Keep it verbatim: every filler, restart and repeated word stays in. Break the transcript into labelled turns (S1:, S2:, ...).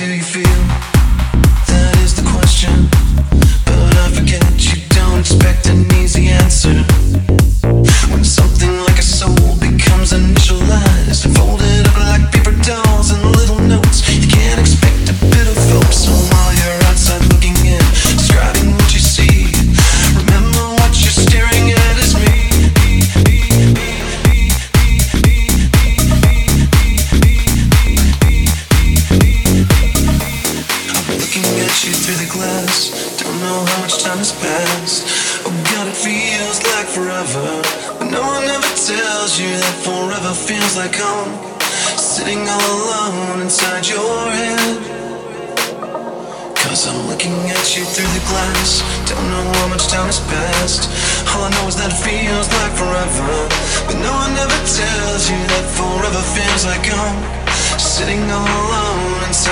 S1: do you feel? That is the question. But I forget you don't expect an easy answer. When something like a soul becomes initialized and folded up like paper dolls and little notes, you can't expect a bit of hope. So while you're outside looking in, describing what you see, remember what you're staring at is me. I'm looking at you through the glass, don't know how much time has passed. Oh God, it feels like forever, but no one ever tells you that forever feels like home. Sitting all alone inside your head. Cause I'm looking at you through the glass, don't know how much time has passed. All I know is that it feels like forever, but no one ever tells you that forever feels like home. Sitting all alone inside